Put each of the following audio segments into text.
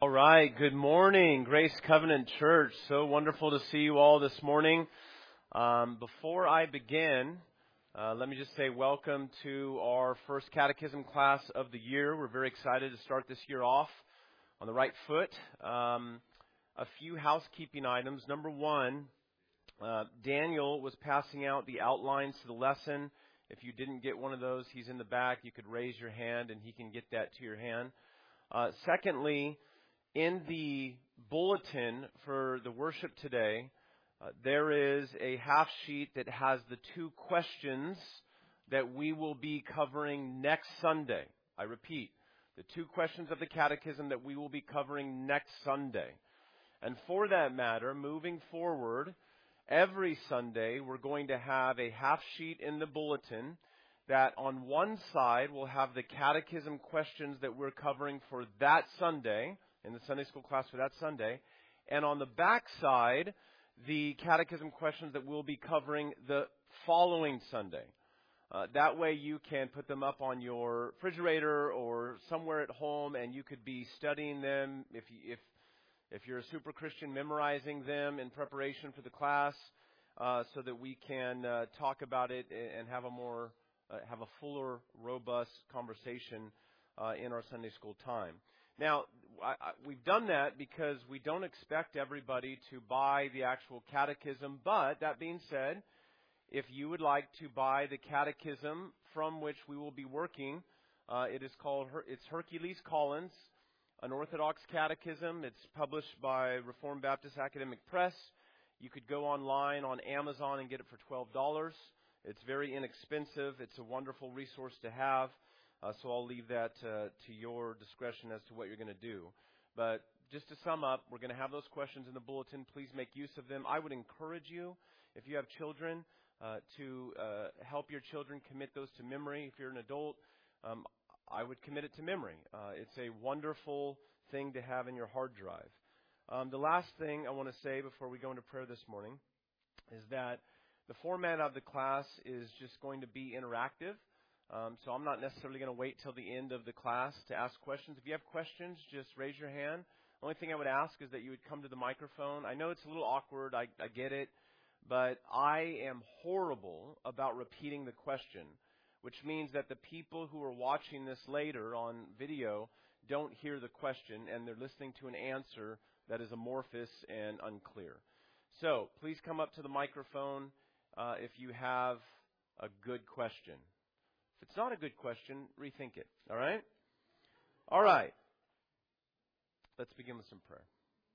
All right, good morning, Grace Covenant Church. So wonderful to see you all this morning. Before I begin, let me just say welcome to our first catechism class of the year. We're very excited to start this year off on the right foot. A few housekeeping items. Number one, Daniel was passing out the outlines to the lesson. If you didn't get one of those, he's in the back. You could raise your hand and he can get that to your hand. Secondly, in the bulletin for the worship today, there is a half sheet that has the two questions that we will be covering next Sunday. I repeat, the two questions of the catechism that we will be covering next Sunday. And for that matter, moving forward, every Sunday we're going to have a half sheet in the bulletin that on one side will have the catechism questions that we're covering for that Sunday, in the Sunday school class for that Sunday, and on the back side, the catechism questions that we'll be covering the following Sunday. That way you can put them up on your refrigerator or somewhere at home, and you could be studying them if you're a super Christian, memorizing them in preparation for the class, so that we can talk about it and have a fuller, robust conversation in our Sunday school time. Now, we've done that because we don't expect everybody to buy the actual catechism, but that being said, if you would like to buy the catechism from which we will be working, it's Hercules Collins, an Orthodox Catechism. It's published by Reformed Baptist Academic Press. You could go online on Amazon and get it for $12. It's very inexpensive. It's a wonderful resource to have. So I'll leave that to your discretion as to what you're going to do. But just to sum up, we're going to have those questions in the bulletin. Please make use of them. I would encourage you, if you have children, to help your children commit those to memory. If you're an adult, I would commit it to memory. It's a wonderful thing to have in your hard drive. The last thing I want to say before we go into prayer this morning is that the format of the class is just going to be interactive. So I'm not necessarily going to wait till the end of the class to ask questions. If you have questions, just raise your hand. The only thing I would ask is that you would come to the microphone. I know it's a little awkward. I get it. But I am horrible about repeating the question, which means that the people who are watching this later on video don't hear the question, and they're listening to an answer that is amorphous and unclear. So please come up to the microphone if you have a good question. If it's not a good question, rethink it. All right? All right. Let's begin with some prayer.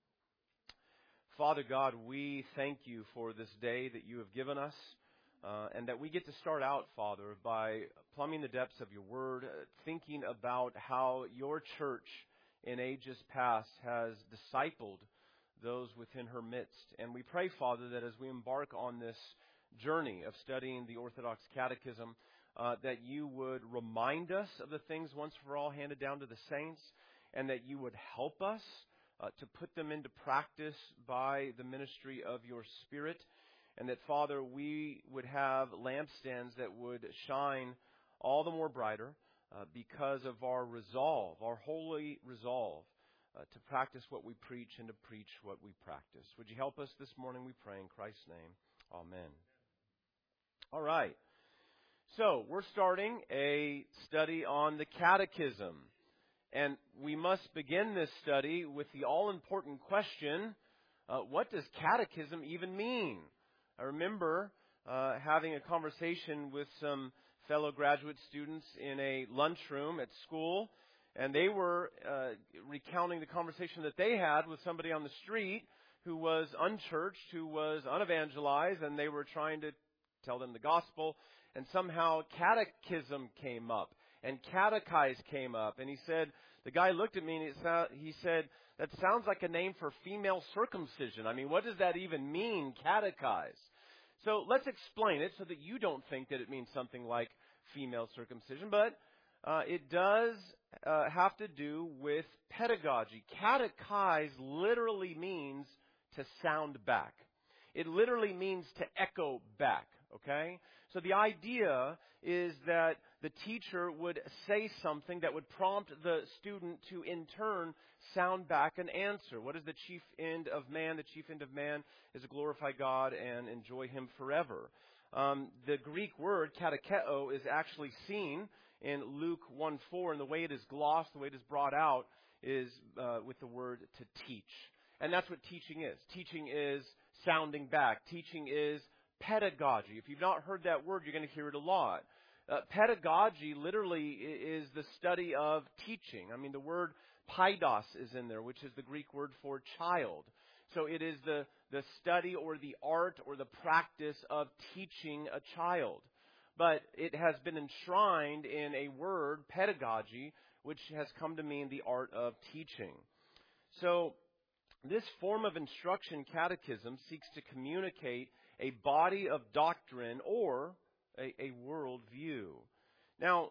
Father God, we thank you for this day that you have given us, and that we get to start out, Father, by plumbing the depths of your word, thinking about how your church in ages past has discipled those within her midst. And we pray, Father, that as we embark on this journey of studying the Orthodox Catechism, that you would remind us of the things once for all handed down to the saints, and that you would help us to put them into practice by the ministry of your Spirit, and that, Father, we would have lampstands that would shine all the more brighter because of our resolve, our holy resolve, to practice what we preach and to preach what we practice. Would you help us this morning, we pray in Christ's name. Amen. All right. So, we're starting a study on the Catechism, and we must begin this study with the all-important question, what does Catechism even mean? I remember having a conversation with some fellow graduate students in a lunchroom at school, and they were recounting the conversation that they had with somebody on the street who was unchurched, who was unevangelized, and they were trying to tell them the gospel. And somehow catechism came up, and catechize came up. And he said, the guy looked at me and he said, that sounds like a name for female circumcision. I mean, what does that even mean, catechize? So let's explain it so that you don't think that it means something like female circumcision. But it does have to do with pedagogy. Catechize literally means to sound back. It literally means to echo back. okay? So the idea is that the teacher would say something that would prompt the student to in turn sound back an answer. What is the chief end of man? The chief end of man is to glorify God and enjoy Him forever. The Greek word katecheo is actually seen in Luke 1:4, and the way it is glossed, the way it is brought out, is with the word to teach. And that's what teaching is. Teaching is sounding back. Teaching is pedagogy. If you've not heard that word, you're going to hear it a lot. Pedagogy literally is the study of teaching. I mean, the word paidos is in there, which is the Greek word for child. So it is the study or the art or the practice of teaching a child. But it has been enshrined in a word, pedagogy, which has come to mean the art of teaching. So this form of instruction, catechism, seeks to communicate a body of doctrine or a worldview. Now,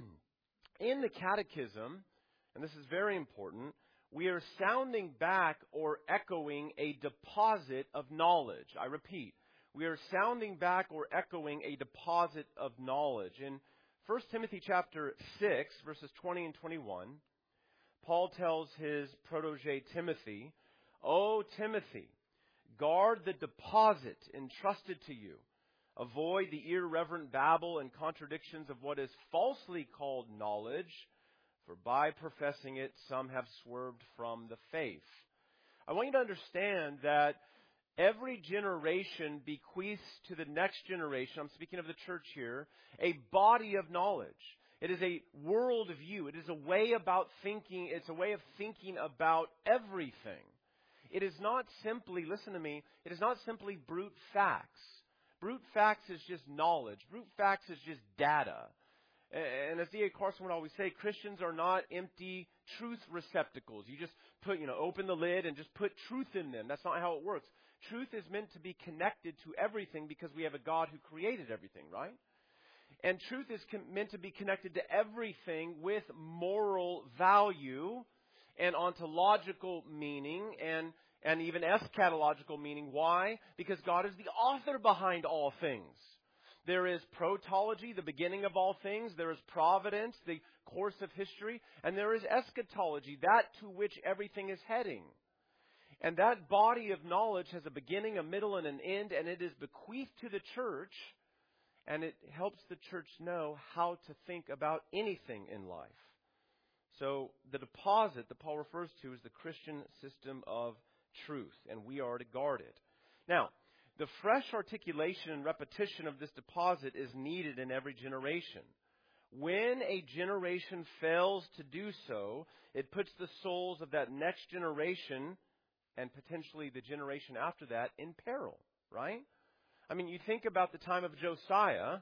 in the catechism, and this is very important, we are sounding back or echoing a deposit of knowledge. I repeat, we are sounding back or echoing a deposit of knowledge. In 1 Timothy chapter 6, verses 20 and 21, Paul tells his protege Timothy, "O Timothy, guard the deposit entrusted to you. Avoid the irreverent babble and contradictions of what is falsely called knowledge, for by professing it, some have swerved from the faith." I want you to understand that every generation bequeaths to the next generation, I'm speaking of the church here, a body of knowledge. It is a worldview. It is a way about thinking. It's a way of thinking about everything. It is not simply, listen to me, it is not simply brute facts. Brute facts is just knowledge. Brute facts is just data. And as D.A. Carson would always say, Christians are not empty truth receptacles. You just open the lid and just put truth in them. That's not how it works. Truth is meant to be connected to everything because we have a God who created everything, right? And truth is meant to be connected to everything with moral value and ontological meaning and even eschatological meaning. Why? Because God is the author behind all things. There is protology, the beginning of all things. There is providence, the course of history. And there is eschatology, that to which everything is heading. And that body of knowledge has a beginning, a middle, and an end, and it is bequeathed to the church, and it helps the church know how to think about anything in life. So the deposit that Paul refers to is the Christian system of truth, and we are to guard it. Now, the fresh articulation and repetition of this deposit is needed in every generation. When a generation fails to do so, it puts the souls of that next generation and potentially the generation after that in peril, right? I mean, you think about the time of Josiah.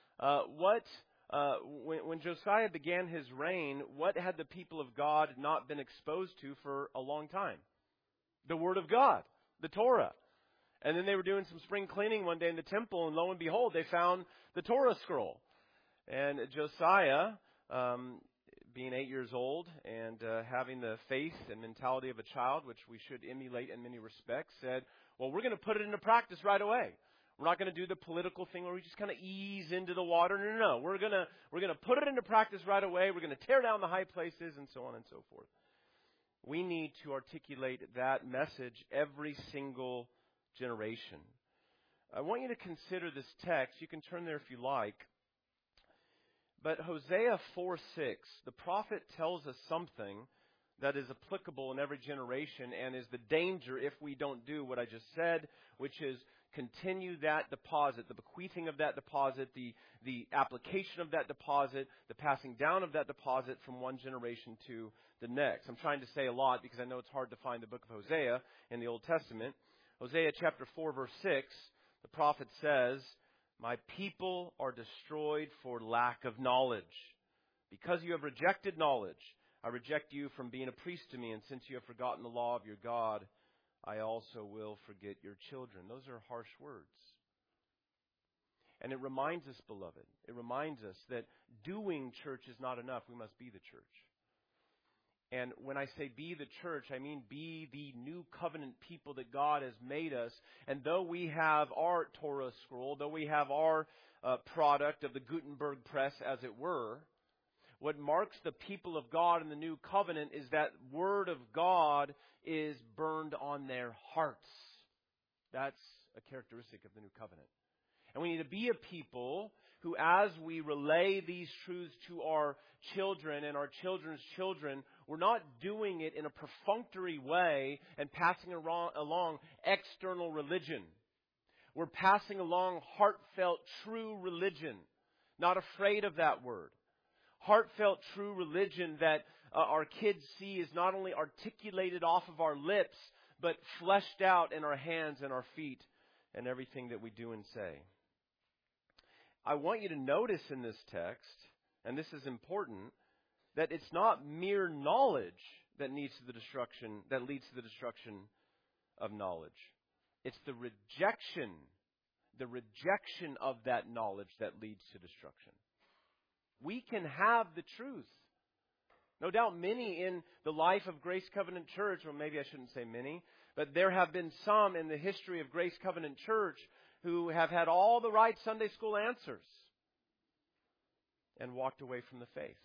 When Josiah began his reign, what had the people of God not been exposed to for a long time? The Word of God, the Torah. And then they were doing some spring cleaning one day in the temple, and lo and behold, they found the Torah scroll. And Josiah, being 8 years old and having the faith and mentality of a child, which we should emulate in many respects, said, well, we're going to put it into practice right away. We're not going to do the political thing where we just kind of ease into the water. No. We're going to put it into practice right away. We're going to tear down the high places and so on and so forth. We need to articulate that message every single generation. I want you to consider this text. You can turn there if you like. But Hosea 4:6, the prophet tells us something that is applicable in every generation and is the danger if we don't do what I just said, which is continue that deposit, the bequeathing of that deposit, the application of that deposit, the passing down of that deposit from one generation to the next. I'm trying to say a lot because I know it's hard to find the book of Hosea in the Old Testament. Hosea chapter 4, verse 6, the prophet says, "My people are destroyed for lack of knowledge. Because you have rejected knowledge, I reject you from being a priest to me, and since you have forgotten the law of your God, I also will forget your children." Those are harsh words. And it reminds us, beloved, it reminds us that doing church is not enough. We must be the church. And when I say be the church, I mean be the new covenant people that God has made us. And though we have our Torah scroll, though we have our product of the Gutenberg press, as it were, what marks the people of God in the new covenant is that Word of God is burned on their hearts. That's a characteristic of the new covenant. And we need to be a people who, as we relay these truths to our children and our children's children, we're not doing it in a perfunctory way and passing along external religion. We're passing along heartfelt, true religion, not afraid of that word. Heartfelt, true religion that our kids see is not only articulated off of our lips, but fleshed out in our hands and our feet and everything that we do and say. I want you to notice in this text, and this is important, that it's not mere knowledge that leads to the destruction of knowledge. It's the rejection of that knowledge that leads to destruction. We can have the truth. No doubt many in the life of Grace Covenant Church, or maybe I shouldn't say many, but there have been some in the history of Grace Covenant Church who have had all the right Sunday school answers and walked away from the faith.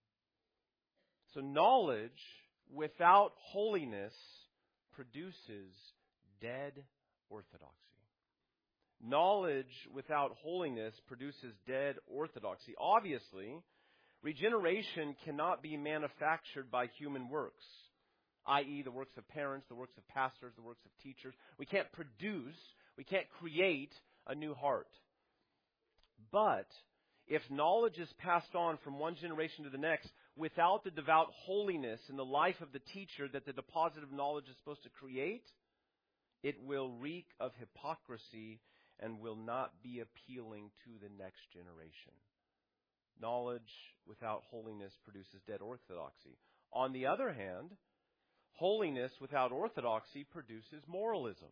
So knowledge without holiness produces dead orthodoxy. Knowledge without holiness produces dead orthodoxy. Obviously, regeneration cannot be manufactured by human works, i.e. the works of parents, the works of pastors, the works of teachers. We can't create a new heart. But if knowledge is passed on from one generation to the next without the devout holiness in the life of the teacher that the deposit of knowledge is supposed to create, it will reek of hypocrisy and will not be appealing to the next generation. Knowledge without holiness produces dead orthodoxy. On the other hand, holiness without orthodoxy produces moralism.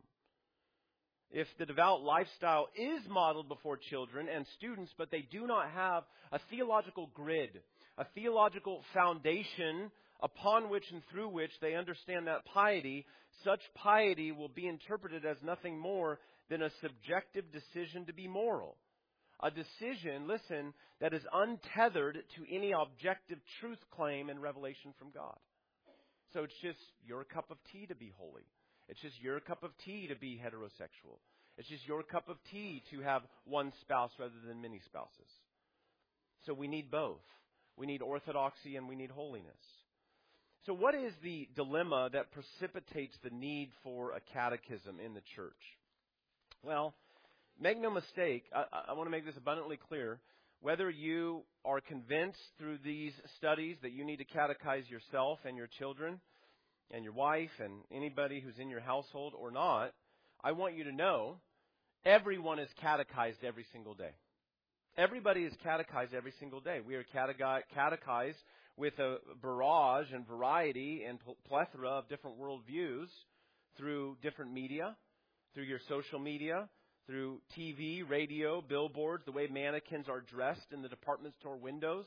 If the devout lifestyle is modeled before children and students, but they do not have a theological grid, a theological foundation upon which and through which they understand that piety, such piety will be interpreted as nothing more than a subjective decision to be moral. A decision, listen, that is untethered to any objective truth claim and revelation from God. So it's just your cup of tea to be holy. It's just your cup of tea to be heterosexual. It's just your cup of tea to have one spouse rather than many spouses. So we need both. We need orthodoxy and we need holiness. So what is the dilemma that precipitates the need for a catechism in the church? Well, make no mistake, I want to make this abundantly clear. Whether you are convinced through these studies that you need to catechize yourself and your children and your wife and anybody who's in your household or not, I want you to know everyone is catechized every single day. Everybody is catechized every single day. We are catechized with a barrage and variety and plethora of different worldviews through different media, through your social media, through TV, radio, billboards, the way mannequins are dressed in the department store windows,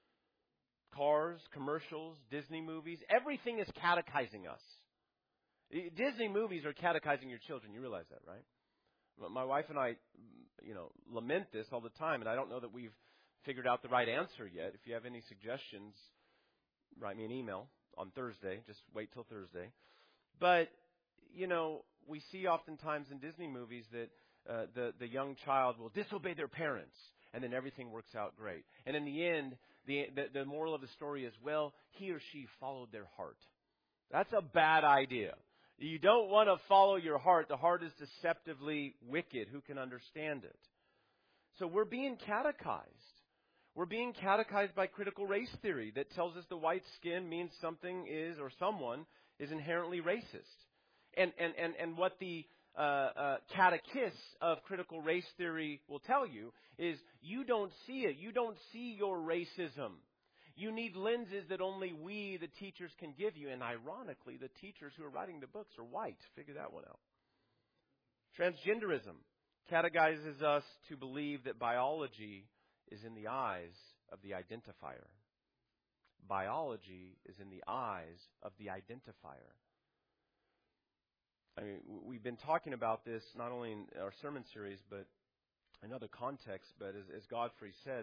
cars, commercials, Disney movies. Everything is catechizing us. Disney movies are catechizing your children. You realize that, right? My wife and I, lament this all the time, and I don't know that we've figured out the right answer yet. If you have any suggestions, write me an email on Thursday. Just wait till Thursday. But, we see oftentimes in Disney movies that the young child will disobey their parents, and then everything works out great. And in the end, the moral of the story is, well, he or she followed their heart. That's a bad idea. You don't want to follow your heart. The heart is deceptively wicked. Who can understand it? So we're being catechized. We're being catechized by critical race theory that tells us the white skin means something is or someone is inherently racist. And what the catechists of critical race theory will tell you is you don't see it. You don't see your racism. You need lenses that only we, the teachers, can give you. And ironically, the teachers who are writing the books are white. Figure that one out. Transgenderism catechizes us to believe that biology is in the eyes of the identifier. Biology is in the eyes of the identifier. I mean, we've been talking about this not only in our sermon series, but in other contexts. But as Godfrey said,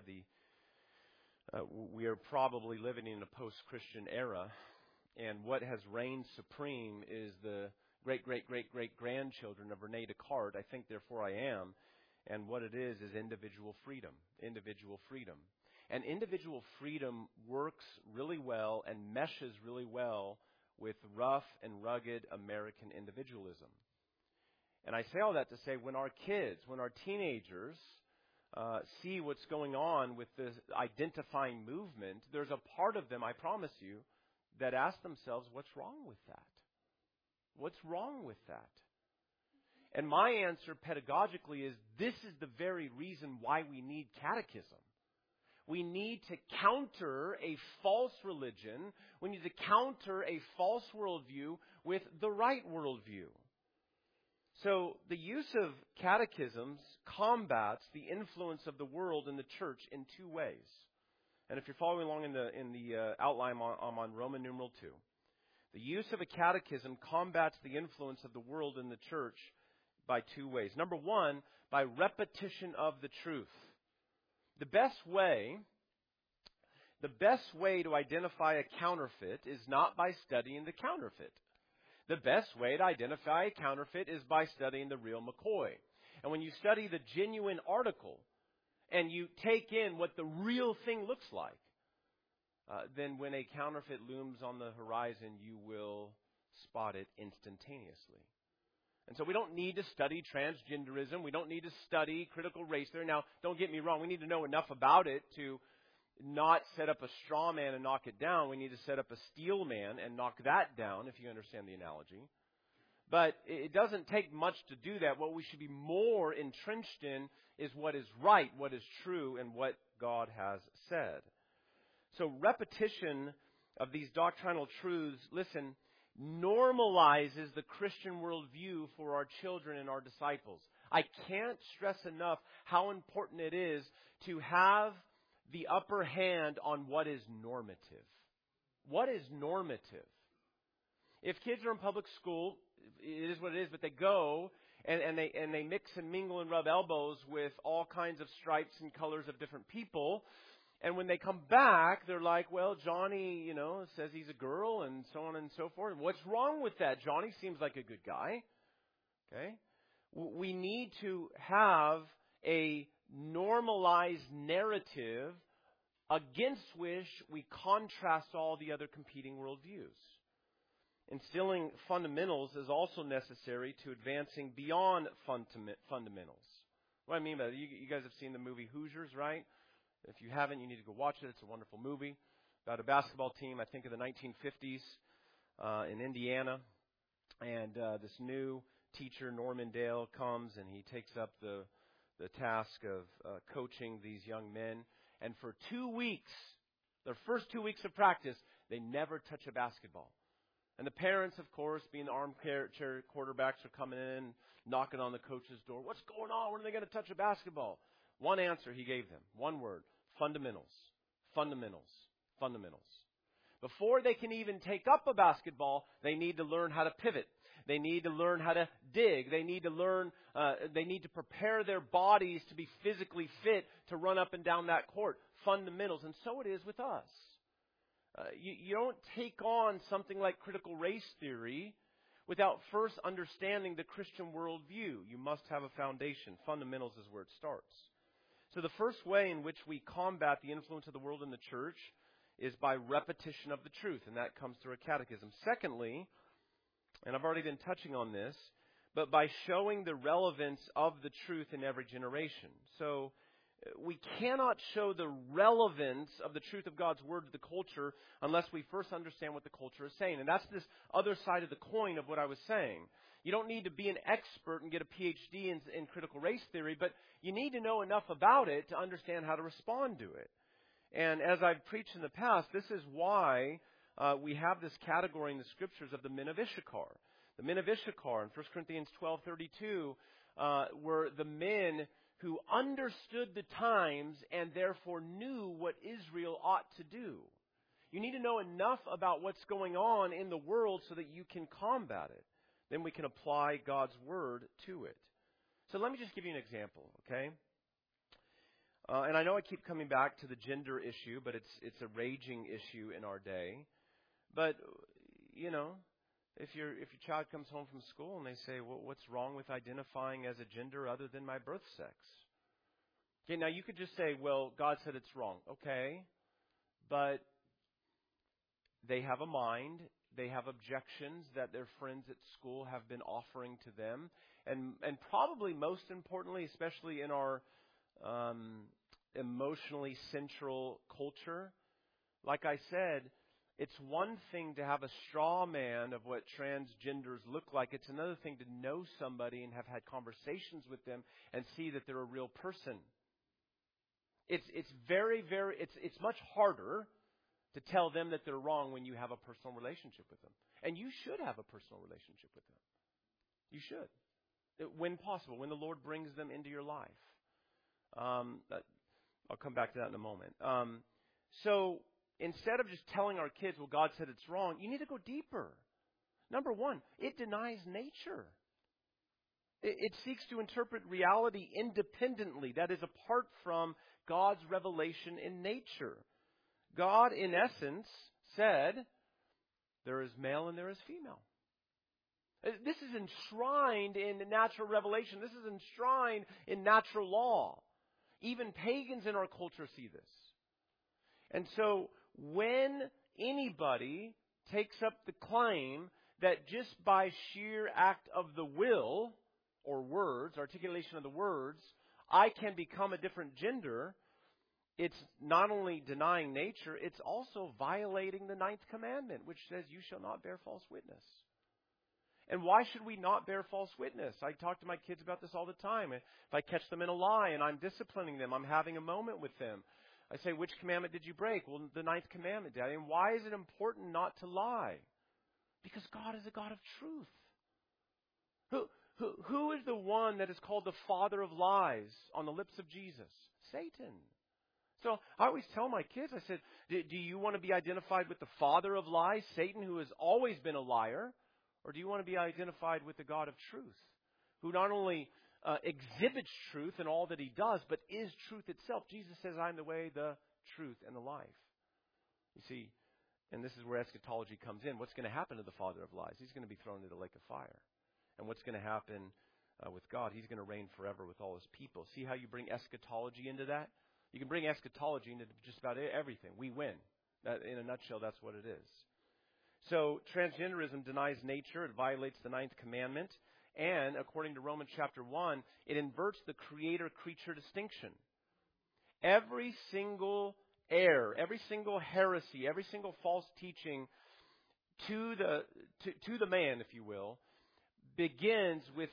we are probably living in a post-Christian era, and what has reigned supreme is the great-great-great-great-grandchildren of Rene Descartes. I think, therefore I am. And what it is individual freedom. Individual freedom. And individual freedom works really well and meshes really well with rough and rugged American individualism. And I say all that to say, when our kids, when our teenagers see what's going on with this identifying movement, there's a part of them, I promise you, that ask themselves, what's wrong with that? What's wrong with that? And my answer pedagogically is, this is the very reason why we need catechism. We need to counter a false religion. We need to counter a false worldview with the right worldview. So the use of catechisms combats the influence of the world in the church in two ways. And if you're following along in the outline, I'm on Roman numeral 2. The use of a catechism combats the influence of the world in the church by two ways. Number one, by repetition of the truth. The best way to identify a counterfeit is not by studying the counterfeit. The best way to identify a counterfeit is by studying the real McCoy. And when you study the genuine article and you take in what the real thing looks like, then when a counterfeit looms on the horizon, you will spot it instantaneously. And so we don't need to study transgenderism. We don't need to study critical race theory. Now, don't get me wrong. We need to know enough about it to not set up a straw man and knock it down. We need to set up a steel man and knock that down, if you understand the analogy. But it doesn't take much to do that. What we should be more entrenched in is what is right, what is true, and what God has said. So repetition of these doctrinal truths, listen, normalizes the Christian worldview for our children and our disciples. I can't stress enough how important it is to have the upper hand on what is normative. What is normative? If kids are in public school, it is what it is, but they go and they mix and mingle and rub elbows with all kinds of stripes and colors of different people. And when they come back, they're like, well, Johnny, says he's a girl and so on and so forth. What's wrong with that? Johnny seems like a good guy. Okay? We need to have a normalized narrative against which we contrast all the other competing worldviews. Instilling fundamentals is also necessary to advancing beyond fundamentals. What I mean by that, you guys have seen the movie Hoosiers, right? If you haven't, you need to go watch it. It's a wonderful movie about a basketball team, I think of the 1950s in Indiana. And this new teacher, Norman Dale, comes and he takes up the task of coaching these young men. And for 2 weeks, their first 2 weeks of practice, they never touch a basketball. And the parents, of course, being the armchair quarterbacks, are coming in, knocking on the coach's door. What's going on? When are they going to touch a basketball? One answer he gave them. One word. Fundamentals. Fundamentals. Fundamentals. Before they can even take up a basketball, they need to learn how to pivot. They need to learn how to dig. They need to learn, they need to prepare their bodies to be physically fit to run up and down that court. Fundamentals. And so it is with us. You don't take on something like critical race theory without first understanding the Christian worldview. You must have a foundation. Fundamentals is where it starts. So the first way in which we combat the influence of the world in the church is by repetition of the truth, and that comes through a catechism. Secondly, and I've already been touching on this, but by showing the relevance of the truth in every generation. So we cannot show the relevance of the truth of God's Word to the culture unless we first understand what the culture is saying. And that's this other side of the coin of what I was saying. You don't need to be an expert and get a PhD in critical race theory, but you need to know enough about it to understand how to respond to it. And as I've preached in the past, this is why we have this category in the Scriptures of the men of Issachar. The men of Issachar in 1 Corinthians 12:32 were the men who understood the times and therefore knew what Israel ought to do. You need to know enough about what's going on in the world so that you can combat it. Then we can apply God's Word to it. So let me just give you an example, okay? And I know I keep coming back to the gender issue, but it's a raging issue in our day. But, you know, if your child comes home from school and they say, well, what's wrong with identifying as a gender other than my birth sex? Okay, now you could just say, well, God said it's wrong. Okay, but they have a mind. They have objections that their friends at school have been offering to them. And probably most importantly, especially in our emotionally central culture, like I said, it's one thing to have a straw man of what transgenders look like. It's another thing to know somebody and have had conversations with them and see that they're a real person. It's much harder to tell them that they're wrong when you have a personal relationship with them. And you should have a personal relationship with them. You should. When possible, when the Lord brings them into your life. I'll come back to that in a moment. So instead of just telling our kids, well, God said it's wrong, you need to go deeper. Number one, it denies nature. It seeks to interpret reality independently, that is, apart from God's revelation in nature. God, in essence, said, there is male and there is female. This is enshrined in natural revelation. This is enshrined in natural law. Even pagans in our culture see this. And so when anybody takes up the claim that just by sheer act of the will, or words, articulation of the words, I can become a different gender, it's not only denying nature, it's also violating the 9th commandment, which says you shall not bear false witness. And why should we not bear false witness? I talk to my kids about this all the time. If I catch them in a lie and I'm disciplining them, I'm having a moment with them, I say, which commandment did you break? Well, the 9th commandment, Daddy. And why is it important not to lie? Because God is a God of truth. Who is the one that is called the father of lies on the lips of Jesus? Satan. So I always tell my kids, I said, do you want to be identified with the father of lies, Satan, who has always been a liar? Or do you want to be identified with the God of truth, who not only exhibits truth in all that he does, but is truth itself? Jesus says, I'm the way, the truth, and the life. You see, and this is where eschatology comes in. What's going to happen to the father of lies? He's going to be thrown into the lake of fire. And what's going to happen with God? He's going to reign forever with all his people. See how you bring eschatology into that? You can bring eschatology into just about everything. We win. That, in a nutshell, that's what it is. So transgenderism denies nature. It violates the 9th commandment. And according to Romans chapter 1, it inverts the creator-creature distinction. Every single error, every single heresy, every single false teaching to the man, if you will, begins with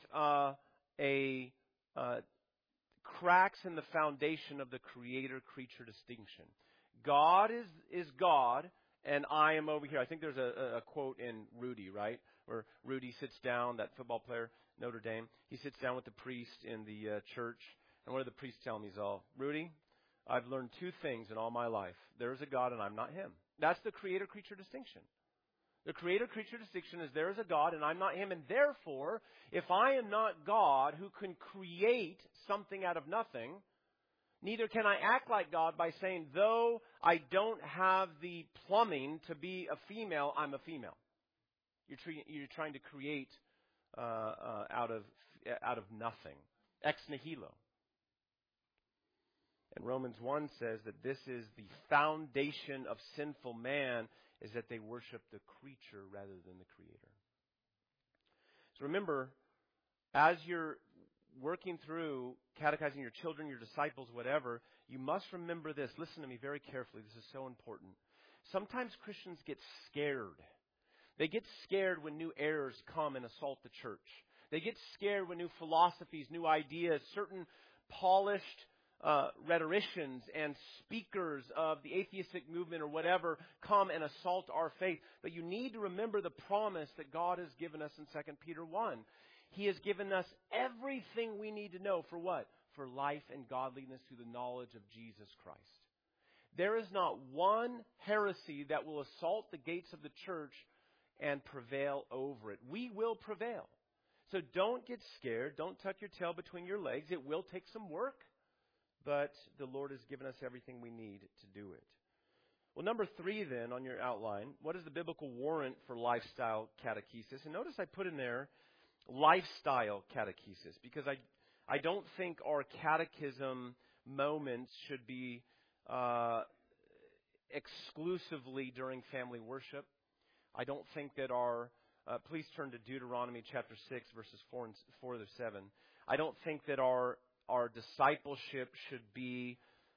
cracks in the foundation of the creator-creature distinction. God is God, and I am over here. I think there's a quote in Rudy, right? Where Rudy sits down, that football player, Notre Dame. He sits down with the priest in the church. And what do the priests tell him? He's all, Rudy, I've learned 2 things in all my life. There's a God and I'm not him. That's the creator-creature distinction. The creator-creature distinction is there is a God and I'm not him. And therefore, if I am not God who can create something out of nothing, neither can I act like God by saying, though I don't have the plumbing to be a female, I'm a female. You're trying to create out of nothing. Ex nihilo. And Romans 1 says that this is the foundation of sinful man, is that they worship the creature rather than the Creator. So remember, as you're working through catechizing your children, your disciples, whatever, you must remember this. Listen to me very carefully. This is so important. Sometimes Christians get scared. They get scared when new errors come and assault the church. They get scared when new philosophies, new ideas, certain polished rhetoricians and speakers of the atheistic movement or whatever come and assault our faith. But you need to remember the promise that God has given us in 2 Peter 1. He has given us everything we need to know for what? For life and godliness through the knowledge of Jesus Christ. there is not one heresy that will assault the gates of the church and prevail over it. We will prevail. So don't get scared. Don't tuck your tail between your legs. It will take some work, but the Lord has given us everything we need to do it. Well, number 3 then on your outline, what is the biblical warrant for lifestyle catechesis? And notice I put in there lifestyle catechesis, because I don't think our catechism moments should be exclusively during family worship. I don't think that please turn to Deuteronomy chapter 6, verses 4 to 7. I don't think that our discipleship should be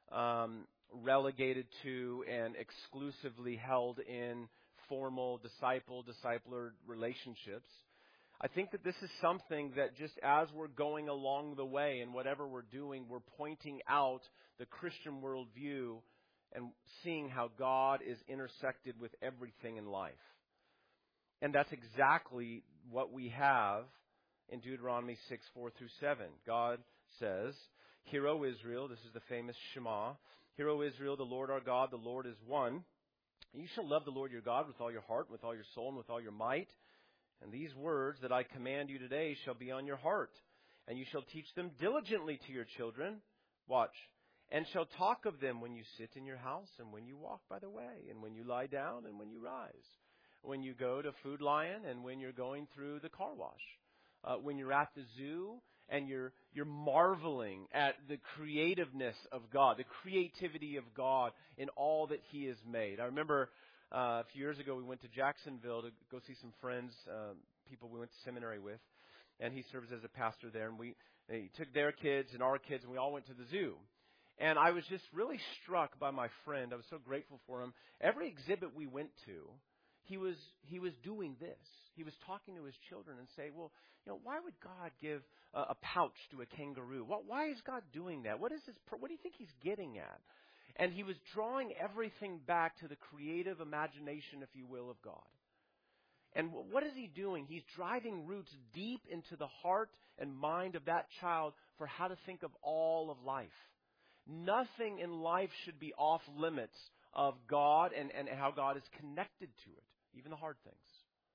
relegated to and exclusively held in formal discipler relationships. I think that this is something that just as we're going along the way and whatever we're doing, we're pointing out the Christian worldview and seeing how God is intersected with everything in life. And that's exactly what we have in Deuteronomy 6, 4 through 7. God says, "Hear, O Israel," this is the famous Shema, "Hear, O Israel, the Lord our God, the Lord is one. You shall love the Lord your God with all your heart, with all your soul, and with all your might. And these words that I command you today shall be on your heart. And you shall teach them diligently to your children." Watch. "And shall talk of them when you sit in your house, and when you walk by the way, and when you lie down, and when you rise. When you go to Food Lion, and when you're going through the car wash. When you're at the zoo, and you're marveling at the creativeness of God, the creativity of God in all that He has made." I remember a few years ago we went to Jacksonville to go see some friends, people we went to seminary with, and he serves as a pastor there. And he took their kids and our kids, and we all went to the zoo. And I was just really struck by my friend. I was so grateful for him. Every exhibit we went to, he was doing this. He was talking to his children and say, "Well, why would God give a pouch to a kangaroo? Why is God doing that? What do you think He's getting at?" And he was drawing everything back to the creative imagination, if you will, of God. And what is he doing? He's driving roots deep into the heart and mind of that child for how to think of all of life. Nothing in life should be off limits of God and how God is connected to it, even the hard things.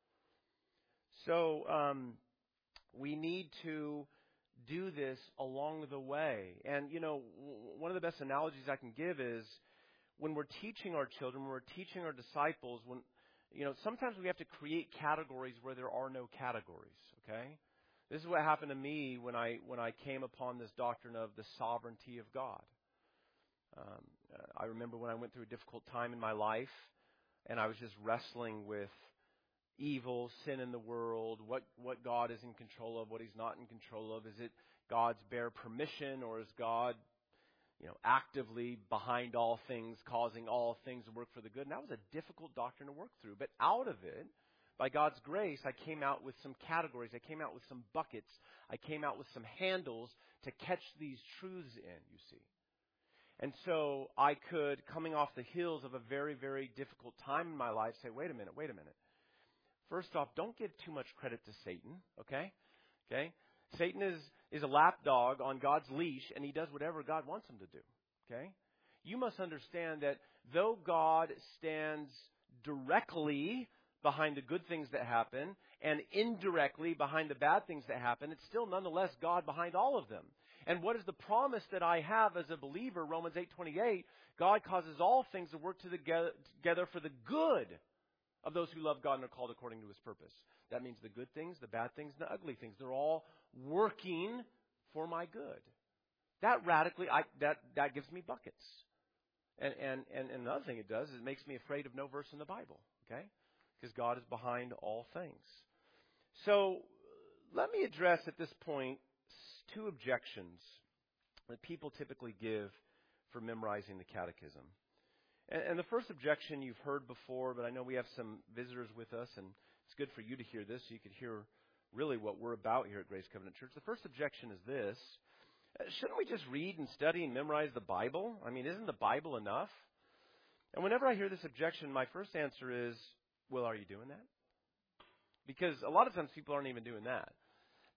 So we need to do this along the way. And, one of the best analogies I can give is when we're teaching our children, when we're teaching our disciples, sometimes we have to create categories where there are no categories, okay? This is what happened to me when I came upon this doctrine of the sovereignty of God. I remember when I went through a difficult time in my life, and I was just wrestling with evil, sin in the world, what God is in control of, what He's not in control of. Is it God's bare permission, or is God, actively behind all things, causing all things to work for the good? And that was a difficult doctrine to work through. But out of it, by God's grace, I came out with some categories. I came out with some buckets. I came out with some handles to catch these truths in, you see. And so I could, coming off the heels of a very, very difficult time in my life, say, wait a minute. First off, don't give too much credit to Satan, okay? Satan is a lapdog on God's leash, and he does whatever God wants him to do, okay? You must understand that though God stands directly behind the good things that happen and indirectly behind the bad things that happen, it's still nonetheless God behind all of them. And what is the promise that I have as a believer? Romans 8:28, God causes all things to work together for the good of those who love God and are called according to His purpose. That means the good things, the bad things, and the ugly things. They're all working for my good. That radically, that gives me buckets. And another thing it does is it makes me afraid of no verse in the Bible, okay? Because God is behind all things. So let me address at this point 2 objections that people typically give for memorizing the catechism. And the first objection you've heard before, but I know we have some visitors with us, and it's good for you to hear this so you could hear really what we're about here at Grace Covenant Church. The first objection is this: shouldn't we just read and study and memorize the Bible? I mean, isn't the Bible enough? And whenever I hear this objection, my first answer is, well, are you doing that? Because a lot of times people aren't even doing that.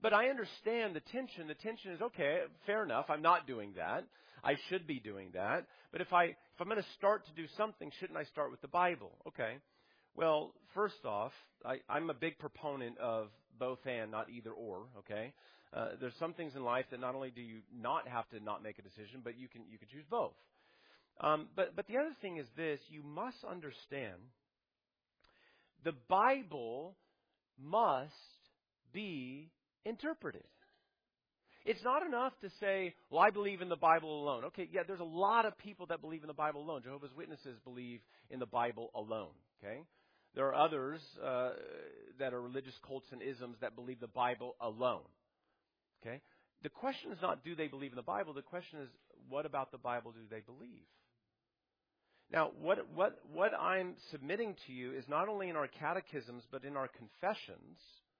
But I understand the tension. The tension is, okay, fair enough. I'm not doing that. I should be doing that. But if I'm going to start to do something, shouldn't I start with the Bible? Okay. Well, first off, I'm a big proponent of both and, not either or, okay? There's some things in life that not only do you not have to not make a decision, but you can choose both. But the other thing is this: you must understand the Bible must be interpreted. It's not enough to say, well, I believe in the Bible alone. Okay, yeah, there's a lot of people that believe in the Bible alone. Jehovah's Witnesses believe in the Bible alone, okay? There are others that are religious cults and isms that believe the Bible alone, okay? The question is not, do they believe in the Bible? The question is, what about the Bible do they believe? Now, what I'm submitting to you is not only in our catechisms, but in our confessions,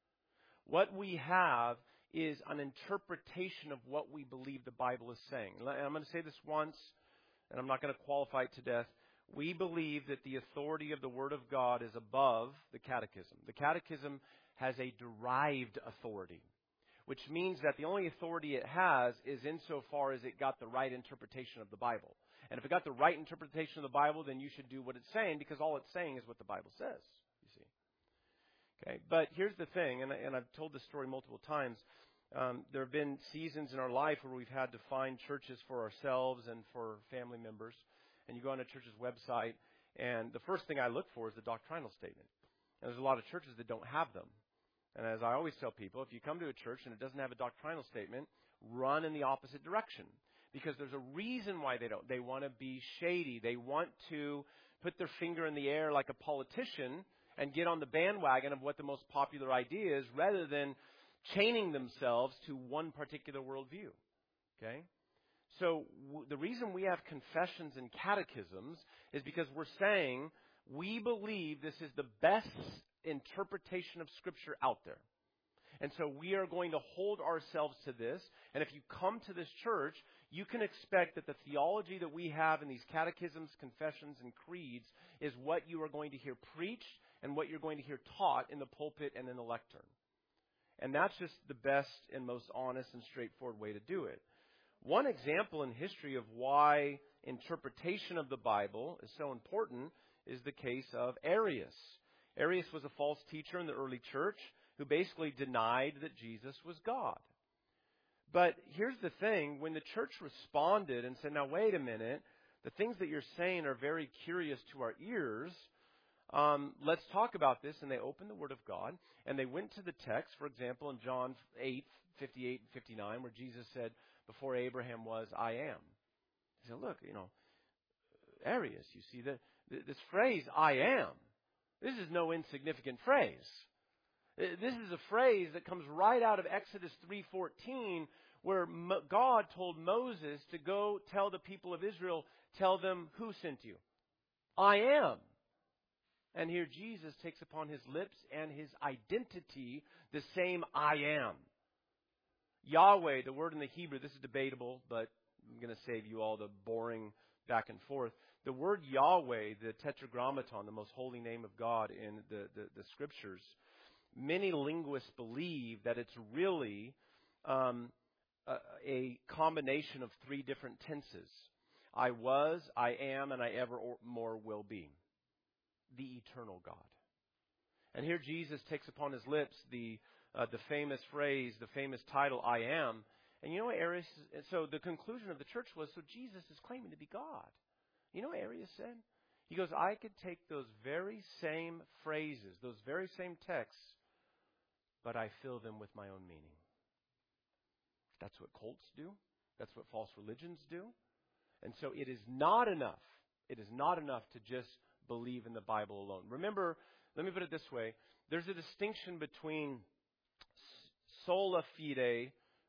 what we have is an interpretation of what we believe the Bible is saying. And I'm going to say this once, and I'm not going to qualify it to death. We believe that the authority of the Word of God is above the Catechism. The Catechism has a derived authority, which means that the only authority it has is insofar as it got the right interpretation of the Bible. And if it got the right interpretation of the Bible, then you should do what it's saying, because all it's saying is what the Bible says, you see. Okay, but here's the thing, and I've told this story multiple times. There have been seasons in our life where we've had to find churches for ourselves and for family members. And you go on a church's website, and the first thing I look for is the doctrinal statement. And there's a lot of churches that don't have them. And as I always tell people, if you come to a church and it doesn't have a doctrinal statement, run in the opposite direction. Because there's a reason why they don't. They want to be shady. They want to put their finger in the air like a politician and get on the bandwagon of what the most popular idea is, rather than chaining themselves to one particular worldview. Okay? So the reason we have confessions and catechisms is because we're saying we believe this is the best interpretation of Scripture out there. And so we are going to hold ourselves to this. And if you come to this church, you can expect that the theology that we have in these catechisms, confessions, and creeds is what you are going to hear preached and what you're going to hear taught in the pulpit and in the lectern. And that's just the best and most honest and straightforward way to do it. One example in history of why interpretation of the Bible is so important is the case of Arius. Arius was a false teacher in the early church who basically denied that Jesus was God. But here's the thing, when the church responded and said, now wait a minute, the things that you're saying are very curious to our ears, let's talk about this. And they opened the Word of God, and they went to the text, for example, in John 8:58 and 59, where Jesus said, before Abraham was, I am. He said, look, Arius, you see, this phrase, I am, this is no insignificant phrase. This is a phrase that comes right out of Exodus 3:14, where God told Moses to go tell the people of Israel, tell them who sent you. I am. And here Jesus takes upon his lips and his identity the same I am. Yahweh, the word in the Hebrew, this is debatable, but I'm going to save you all the boring back and forth. The word Yahweh, the tetragrammaton, the most holy name of God in the Scriptures, many linguists believe that it's really a combination of three different tenses. I was, I am, and I evermore will be. The eternal God. And here Jesus takes upon his lips the famous phrase, the famous title, I am. And you know what Arius, so the conclusion of the church was, so Jesus is claiming to be God. You know what Arius said? He goes, I could take those very same phrases, those very same texts, but I fill them with my own meaning. That's what cults do. That's what false religions do. And so it is not enough. It is not enough to just believe in the Bible alone. Remember, let me put it this way. There's a distinction between sola fide,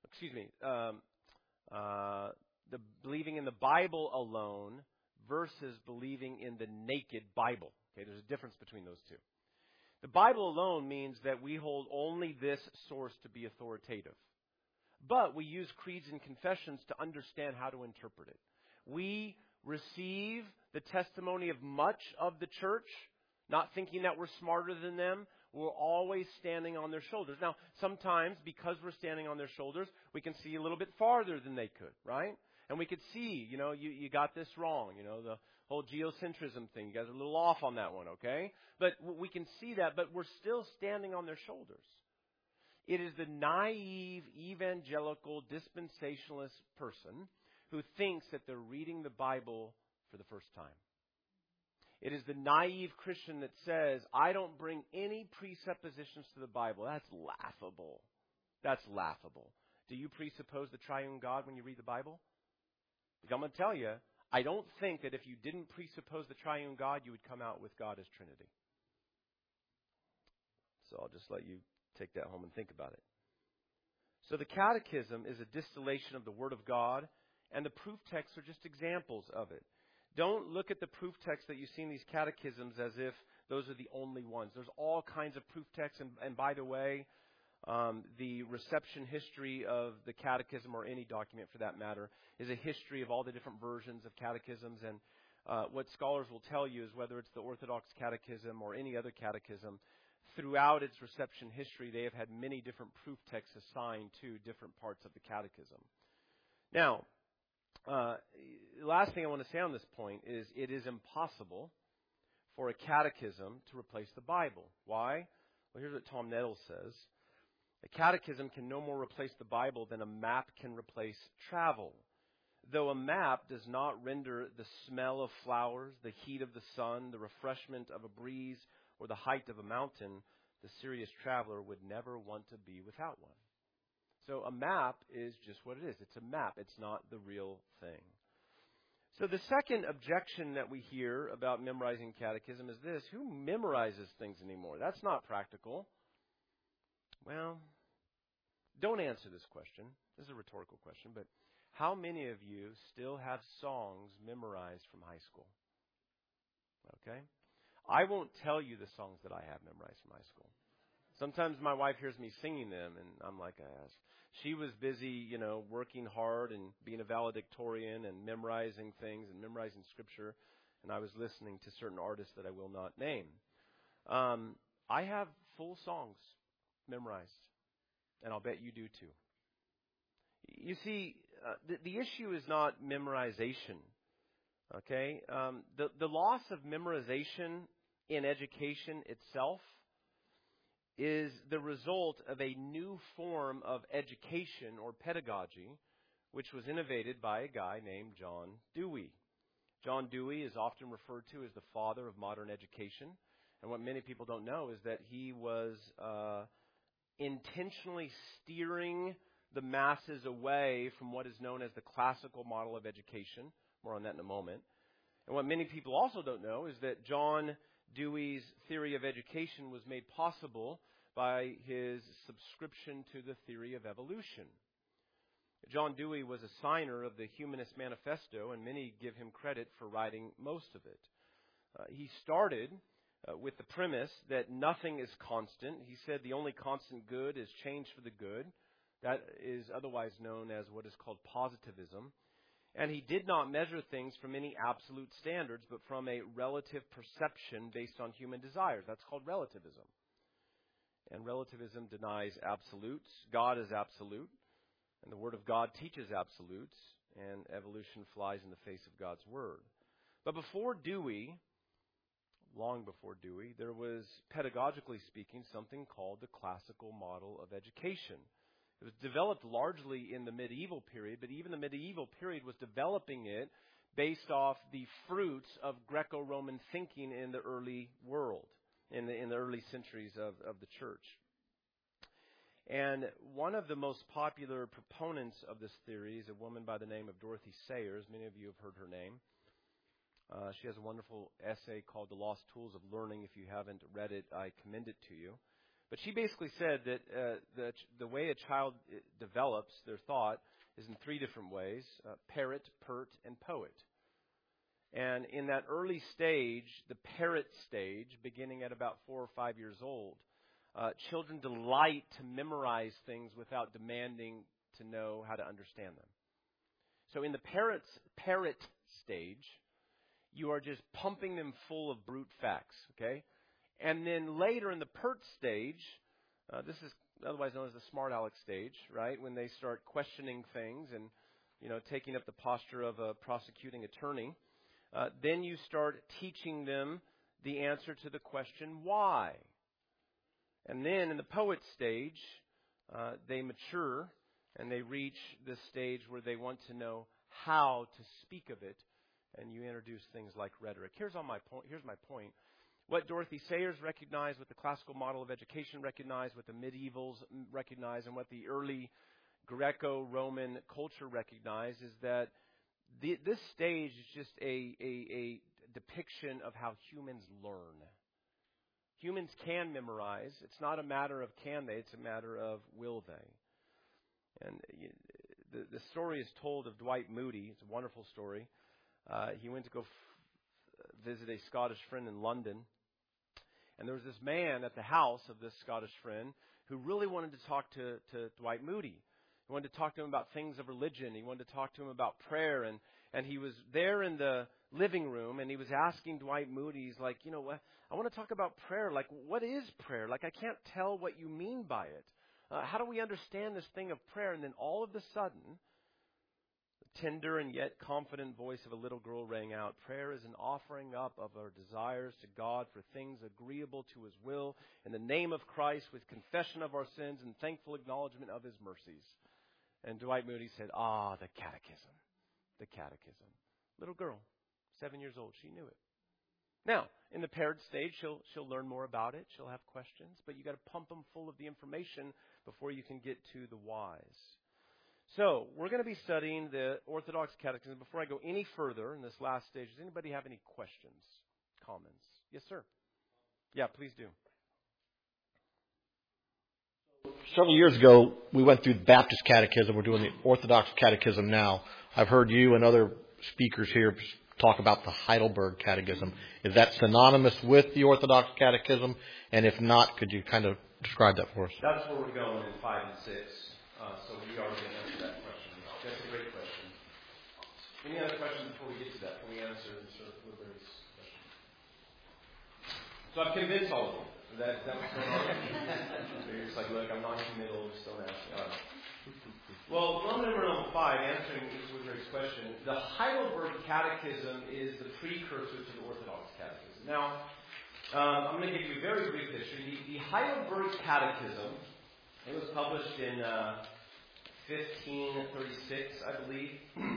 the believing in the Bible alone versus believing in the naked Bible. Okay, there's a difference between those two. The Bible alone means that we hold only this source to be authoritative. But we use creeds and confessions to understand how to interpret it. We receive the testimony of much of the church, not thinking that we're smarter than them. We're always standing on their shoulders. Now, sometimes, because we're standing on their shoulders, we can see a little bit farther than they could, right? And we could see, you got this wrong, the whole geocentrism thing. You guys are a little off on that one, okay? But we can see that, but we're still standing on their shoulders. It is the naive, evangelical, dispensationalist person who thinks that they're reading the Bible for the first time. It is the naive Christian that says, I don't bring any presuppositions to the Bible. That's laughable. That's laughable. Do you presuppose the triune God when you read the Bible? Because I'm going to tell you, I don't think that if you didn't presuppose the triune God, you would come out with God as Trinity. So I'll just let you take that home and think about it. So the Catechism is a distillation of the Word of God, and the proof texts are just examples of it. Don't look at the proof texts that you see in these catechisms as if those are the only ones. There's all kinds of proof texts, and by the way, the reception history of the catechism, or any document for that matter, is a history of all the different versions of catechisms. And what scholars will tell you is whether it's the Orthodox Catechism or any other catechism, throughout its reception history, they have had many different proof texts assigned to different parts of the catechism. Now, the last thing I want to say on this point is it is impossible for a catechism to replace the Bible. Why? Well, here's what Tom Nettle says. A catechism can no more replace the Bible than a map can replace travel. Though a map does not render the smell of flowers, the heat of the sun, the refreshment of a breeze, or the height of a mountain, the serious traveler would never want to be without one. So a map is just what it is. It's a map. It's not the real thing. So the second objection that we hear about memorizing catechism is this: who memorizes things anymore? That's not practical. Well, don't answer this question. This is a rhetorical question, but how many of you still have songs memorized from high school? Okay? I won't tell you the songs that I have memorized from high school. Sometimes my wife hears me singing them, and I'm like, she was busy, working hard and being a valedictorian and memorizing things and memorizing scripture, and I was listening to certain artists that I will not name. I have full songs memorized, and I'll bet you do too. You see, the issue is not memorization, okay? The loss of memorization in education itself is the result of a new form of education or pedagogy, which was innovated by a guy named John Dewey. John Dewey is often referred to as the father of modern education. And what many people don't know is that he was intentionally steering the masses away from what is known as the classical model of education. More on that in a moment. And what many people also don't know is that John Dewey's theory of education was made possible by his subscription to the theory of evolution. John Dewey was a signer of the Humanist Manifesto, and many give him credit for writing most of it. He started with the premise that nothing is constant. He said the only constant good is change for the good. That is otherwise known as what is called positivism. And he did not measure things from any absolute standards, but from a relative perception based on human desires. That's called relativism. And relativism denies absolutes. God is absolute, and the Word of God teaches absolutes, and evolution flies in the face of God's Word. But before Dewey, long before Dewey, there was, pedagogically speaking, something called the classical model of education. It was developed largely in the medieval period, but even the medieval period was developing it based off the fruits of Greco-Roman thinking in the early world, in the early centuries of the church. And one of the most popular proponents of this theory is a woman by the name of Dorothy Sayers. Many of you have heard her name. She has a wonderful essay called The Lost Tools of Learning. If you haven't read it, I commend it to you. But she basically said that the way a child develops their thought is in three different ways: parrot, pert, and poet. And in that early stage, the parrot stage, beginning at about 4 or 5 years old, children delight to memorize things without demanding to know how to understand them. So in the parrot stage, you are just pumping them full of brute facts, okay? And then later in the PERT stage, this is otherwise known as the smart aleck stage, right? When they start questioning things and, taking up the posture of a prosecuting attorney, then you start teaching them the answer to the question, why? And then in the poet stage, they mature and they reach this stage where they want to know how to speak of it, and you introduce things like rhetoric. Here's my point. What Dorothy Sayers recognized, what the classical model of education recognized, what the medievals recognized, and what the early Greco-Roman culture recognized is that this stage is just a depiction of how humans learn. Humans can memorize. It's not a matter of can they, it's a matter of will they. And the story is told of Dwight Moody. It's a wonderful story. He went to go visit a Scottish friend in London. And there was this man at the house of this Scottish friend who really wanted to talk to Dwight Moody. He wanted to talk to him about things of religion. He wanted to talk to him about prayer. And he was there in the living room, and he was asking Dwight Moody, he's like, I want to talk about prayer. Like, what is prayer? Like, I can't tell what you mean by it. How do we understand this thing of prayer? And then all of a sudden, the tender and yet confident voice of a little girl rang out. Prayer is an offering up of our desires to God for things agreeable to His will in the name of Christ with confession of our sins and thankful acknowledgement of His mercies. And Dwight Moody said, the catechism. The catechism. Little girl, 7 years old, she knew it. Now, in the paired stage, she'll learn more about it. She'll have questions, but you got to pump them full of the information before you can get to the whys. So, we're going to be studying the Orthodox Catechism. Before I go any further in this last stage, does anybody have any questions, comments? Yes, sir. Yeah, please do. Several years ago, we went through the Baptist Catechism. We're doing the Orthodox Catechism now. I've heard you and other speakers here talk about the Heidelberg Catechism. Is that synonymous with the Orthodox Catechism? And if not, could you kind of describe that for us? That's where we're going in 5 and 6. So we are going to answer that question. That's a great question. Any other questions before we get to that? Can we answer Sir Woodbury's question? So I've convinced all of you. That was going on. You're just like, look, I'm non-committal, just don't ask me. Well, Roman number 5, answering Woodbury's question, the Heidelberg Catechism is the precursor to the Orthodox Catechism. Now, I'm going to give you a very brief history. The Heidelberg Catechism, it was published in 1536, I believe.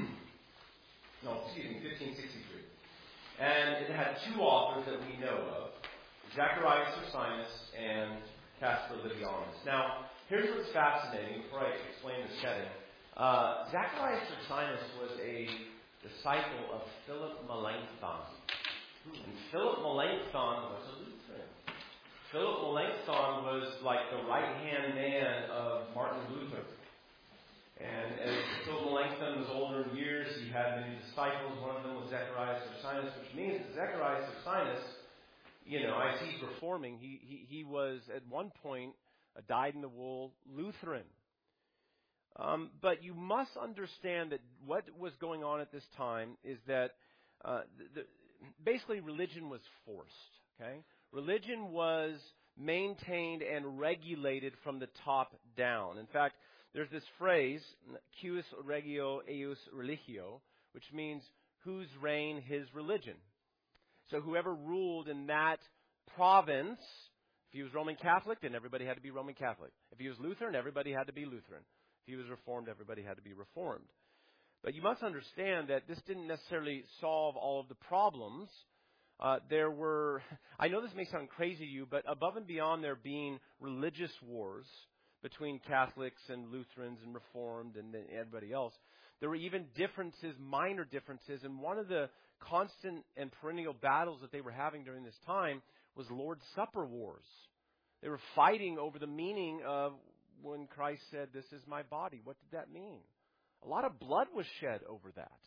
1563. And it had 2 authors that we know of, Zacharias Ursinus and Caspar Livianus. Now, here's what's fascinating before I explain the setting. Zacharias Ursinus was a disciple of Philip Melanchthon. And Philip Melanchthon was a Lutheran. Philip Melanchthon was like the right-hand man of Martin Luther. And as Philip Melanchthon was older in years, he had many disciples. One of them was Zacharias Ursinus, which means that Zacharias Ursinus, as he's reforming, he was at one point a dyed-in-the-wool Lutheran. But you must understand that what was going on at this time is that basically religion was forced. Okay, religion was maintained and regulated from the top down. In fact, there's this phrase, "Quis regio eius religio," which means whose reign, his religion. So whoever ruled in that province, if he was Roman Catholic, then everybody had to be Roman Catholic. If he was Lutheran, everybody had to be Lutheran. If he was Reformed, everybody had to be Reformed. But you must understand that this didn't necessarily solve all of the problems. There were, I know this may sound crazy to you, but above and beyond there being religious wars between Catholics and Lutherans and Reformed and everybody else, there were even differences, minor differences, and one of the constant and perennial battles that they were having during this time was Lord's Supper wars. They were fighting over the meaning of when Christ said, "This is my body." What did that mean? A lot of blood was shed over that.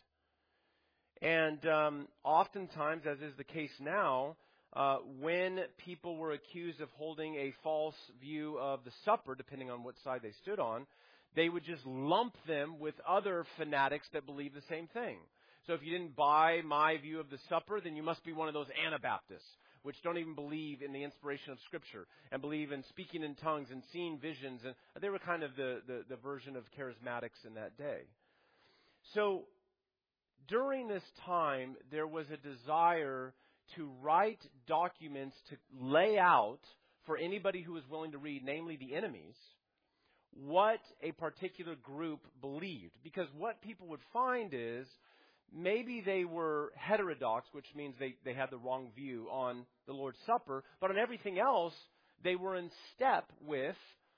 And oftentimes, as is the case now, when people were accused of holding a false view of the supper, depending on what side they stood on, they would just lump them with other fanatics that believed the same thing. So if you didn't buy my view of the supper, then you must be one of those Anabaptists. which don't even believe in the inspiration of Scripture and believe in speaking in tongues and seeing visions. And they were kind of the version of charismatics in that day. So during this time, there was a desire to write documents to lay out for anybody who was willing to read, namely the enemies, what a particular group believed. Because what people would find is maybe they were heterodox, which means they had the wrong view on the Lord's Supper, but on everything else, they were in step with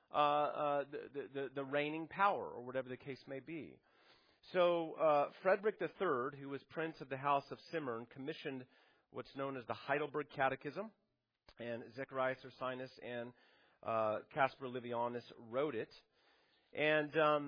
the reigning power, or whatever the case may be. So Frederick III, who was Prince of the House of Cimmern, commissioned what's known as the Heidelberg Catechism, and Zacharias Ursinus and Caspar Livianus wrote it. And,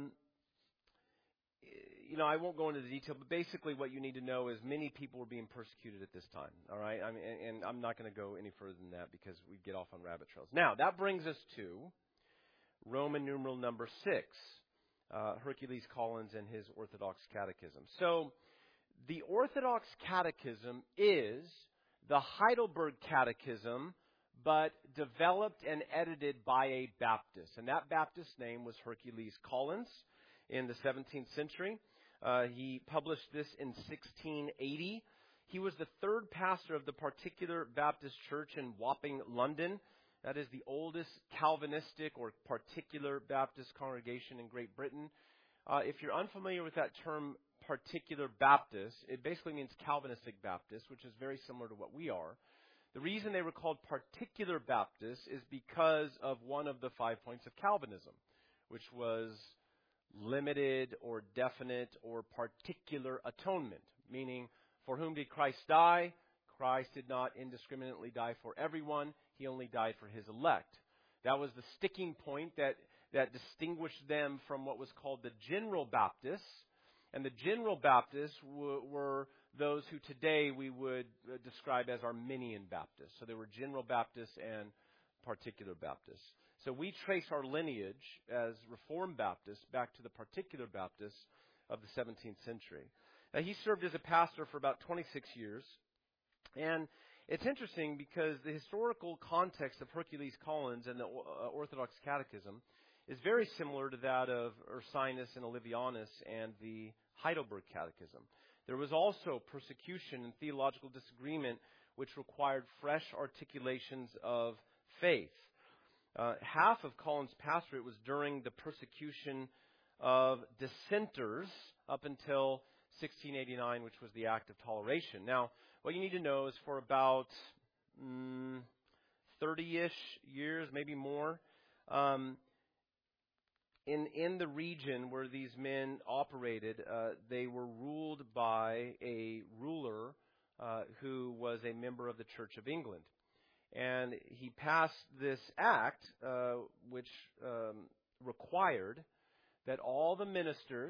I won't go into the detail, but basically what you need to know is many people were being persecuted at this time. All right? I mean, and I'm not going to go any further than that because we get off on rabbit trails. Now, that brings us to Roman numeral number 6, Hercules Collins and his Orthodox Catechism. So, the Orthodox Catechism is the Heidelberg Catechism, but developed and edited by a Baptist. And that Baptist's name was Hercules Collins in the 17th century. He published this in 1680. He was the third pastor of the Particular Baptist Church in Wapping, London. That is the oldest Calvinistic or Particular Baptist congregation in Great Britain. If you're unfamiliar with that term, Particular Baptist, it basically means Calvinistic Baptist, which is very similar to what we are. The reason they were called Particular Baptists is because of one of the 5 points of Calvinism, which was limited or definite or particular atonement, meaning for whom did Christ die? Christ did not indiscriminately die for everyone. He only died for his elect. That was the sticking point that distinguished them from what was called the General Baptists. And the General Baptists were those who today we would describe as Arminian Baptists. So there were General Baptists and Particular Baptists. So we trace our lineage as Reformed Baptists back to the Particular Baptists of the 17th century. Now, he served as a pastor for about 26 years. And it's interesting because the historical context of Hercules Collins and the Orthodox Catechism is very similar to that of Ursinus and Olivianus and the Heidelberg Catechism. There was also persecution and theological disagreement which required fresh articulations of faith. Half of Collins' pastorate was during the persecution of dissenters up until 1689, which was the Act of Toleration. Now, what you need to know is for about 30-ish years, maybe more, in the region where these men operated, they were ruled by a ruler who was a member of the Church of England. And he passed this act which required that all the ministers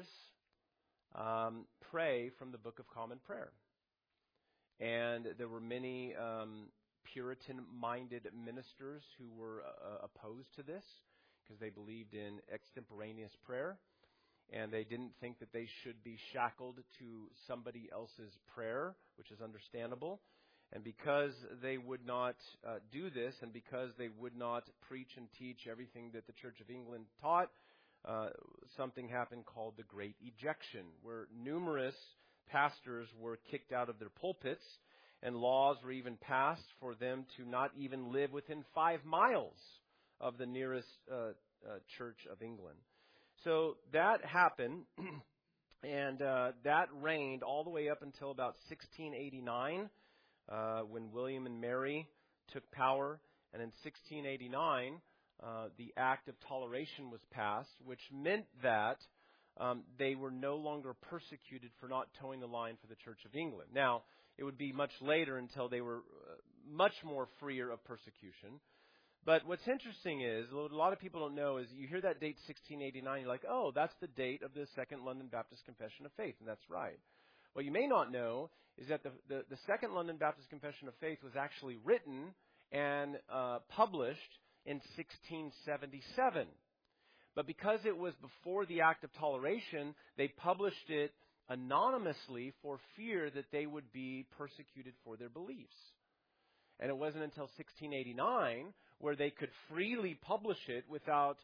pray from the Book of Common Prayer. And there were many Puritan-minded ministers who were opposed to this because they believed in extemporaneous prayer. And they didn't think that they should be shackled to somebody else's prayer, which is understandable. And because they would not do this, and because they would not preach and teach everything that the Church of England taught, something happened called the Great Ejection, where numerous pastors were kicked out of their pulpits, and laws were even passed for them to not even live within 5 miles of the nearest Church of England. So that happened, and that reigned all the way up until about 1689, when William and Mary took power. And in 1689, the Act of Toleration was passed, which meant that they were no longer persecuted for not towing the line for the Church of England. Now, it would be much later until they were much more freer of persecution. But what's interesting is, what a lot of people don't know is you hear that date 1689, you're like, oh, that's the date of the Second London Baptist Confession of Faith, and that's right. What you may not know is that the Second London Baptist Confession of Faith was actually written and published in 1677. But because it was before the Act of Toleration, they published it anonymously for fear that they would be persecuted for their beliefs. And it wasn't until 1689 where they could freely publish it without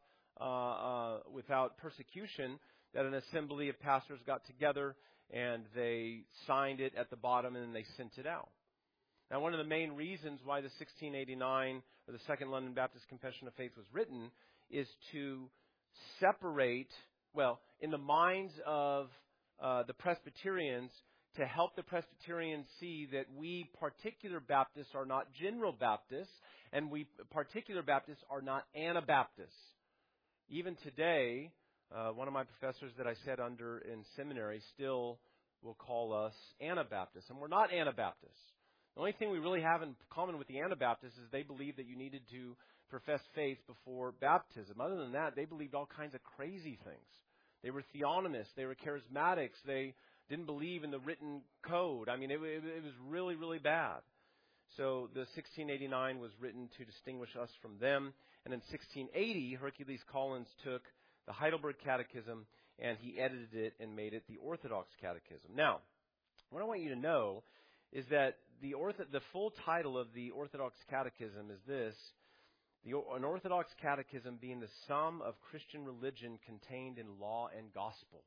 persecution that an assembly of pastors got together and they signed it at the bottom and then they sent it out. Now, one of the main reasons why the 1689 or the Second London Baptist Confession of Faith was written is to separate, in the minds of the Presbyterians, to help the Presbyterians see that we particular Baptists are not general Baptists, and we particular Baptists are not Anabaptists. Even today, one of my professors that I sat under in seminary still will call us Anabaptists, and we're not Anabaptists. The only thing we really have in common with the Anabaptists is they believed that you needed to profess faith before baptism. Other than that, they believed all kinds of crazy things. They were theonomists. They were charismatics. They didn't believe in the written code. I mean, it was really, really bad. So the 1689 was written to distinguish us from them. And in 1680, Hercules Collins took the Heidelberg Catechism and he edited it and made it the Orthodox Catechism. Now, what I want you to know is that the full title of the Orthodox Catechism is this: an Orthodox Catechism being the sum of Christian religion contained in law and gospel.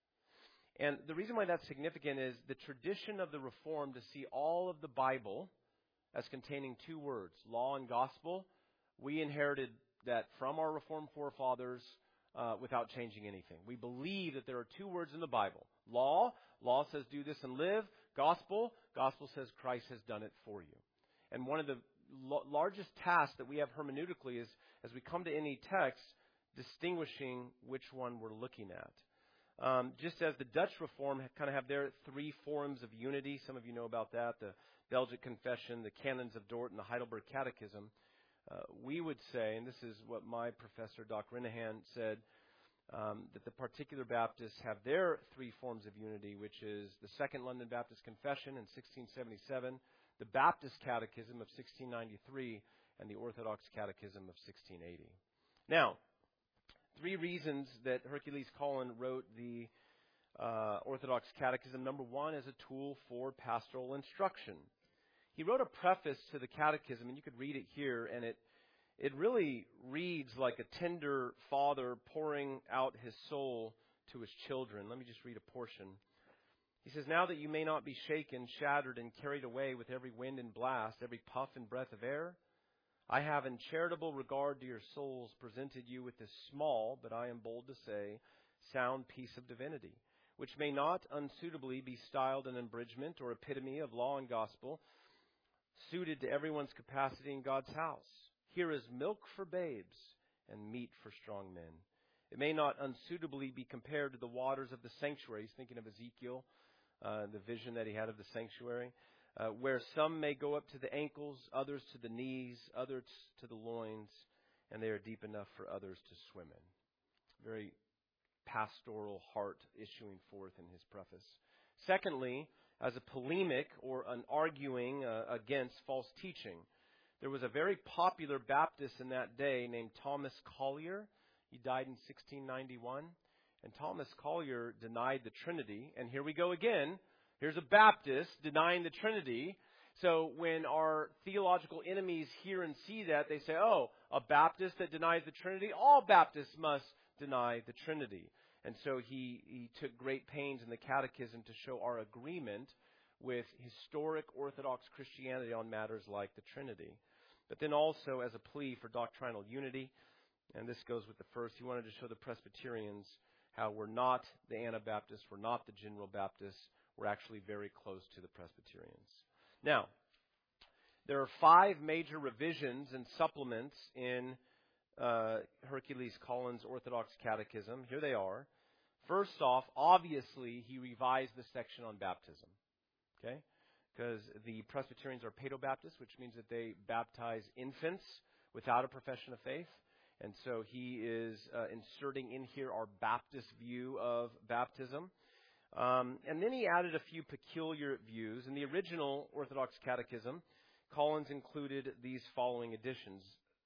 And the reason why that's significant is the tradition of the Reformed to see all of the Bible as containing two words, law and gospel. We inherited that from our Reformed forefathers without changing anything. We believe that there are two words in the Bible. Law says do this and live. Gospel says Christ has done it for you. And one of the largest tasks that we have hermeneutically is, as we come to any text, distinguishing which one we're looking at. Just as the Dutch Reform kind of have their three forms of unity, some of you know about that, the Belgic Confession, the Canons of Dort, and the Heidelberg Catechism, we would say, and this is what my professor, Dr. Renehan, said, that the particular Baptists have their three forms of unity, which is the Second London Baptist Confession in 1677, the Baptist Catechism of 1693, and the Orthodox Catechism of 1680. Now, three reasons that Hercules Collins wrote the Orthodox Catechism. Number one, as a tool for pastoral instruction. He wrote a preface to the Catechism, and you could read it here, and it really reads like a tender father pouring out his soul to his children. Let me just read a portion. He says, "Now that you may not be shaken, shattered, and carried away with every wind and blast, every puff and breath of air, I have in charitable regard to your souls presented you with this small, but I am bold to say, sound piece of divinity, which may not unsuitably be styled an abridgment or epitome of law and gospel, suited to everyone's capacity in God's house. Here is milk for babes and meat for strong men. It may not unsuitably be compared to the waters of the sanctuary." He's thinking of Ezekiel, the vision that he had of the sanctuary, where some may go up to the ankles, others to the knees, others to the loins, and they are deep enough for others to swim in. Very pastoral heart issuing forth in his preface. Secondly, as a polemic or an arguing against false teaching, there was a very popular Baptist in that day named Thomas Collier. He died in 1691. And Thomas Collier denied the Trinity. And here we go again. Here's a Baptist denying the Trinity. So when our theological enemies hear and see that, they say, oh, a Baptist that denies the Trinity, all Baptists must deny the Trinity. And so he took great pains in the Catechism to show our agreement with historic Orthodox Christianity on matters like the Trinity. But then also as a plea for doctrinal unity, and this goes with the first, he wanted to show the Presbyterians how we're not the Anabaptists, we're not the General Baptists, we're actually very close to the Presbyterians. Now, there are 5 major revisions and supplements in Hercules Collins' Orthodox Catechism. Here they are. First off, obviously, he revised the section on baptism. Okay? Because the Presbyterians are paedobaptists, which means that they baptize infants without a profession of faith. And so he is inserting in here our Baptist view of baptism. And then he added a few peculiar views. In the original Orthodox Catechism, Collins included these following additions.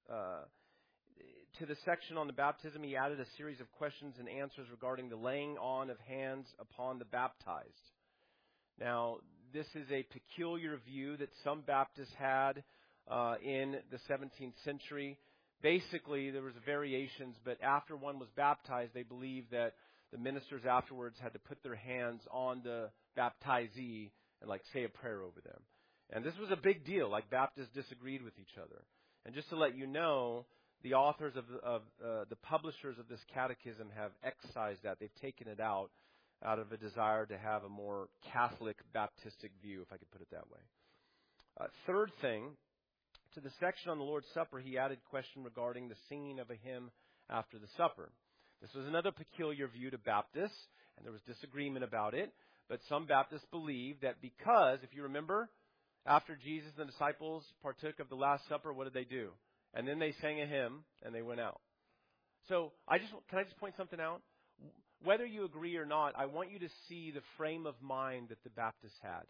To the section on the baptism, he added a series of questions and answers regarding the laying on of hands upon the baptized. Now, this is a peculiar view that some Baptists had in the 17th century. Basically, there was variations, but after one was baptized, they believed that the ministers afterwards had to put their hands on the baptizee and say a prayer over them. And this was a big deal. Baptists disagreed with each other. And just to let you know, the authors of the publishers of this catechism have excised that. They've taken it out of a desire to have a more Catholic Baptistic view, if I could put it that way. Third thing, to the section on the Lord's Supper, he added question regarding the singing of a hymn after the supper. This was another peculiar view to Baptists, and there was disagreement about it. But some Baptists believe that because, if you remember, after Jesus and the disciples partook of the Last Supper, what did they do? And then they sang a hymn, and they went out. So, can I just point something out? Whether you agree or not, I want you to see the frame of mind that the Baptists had.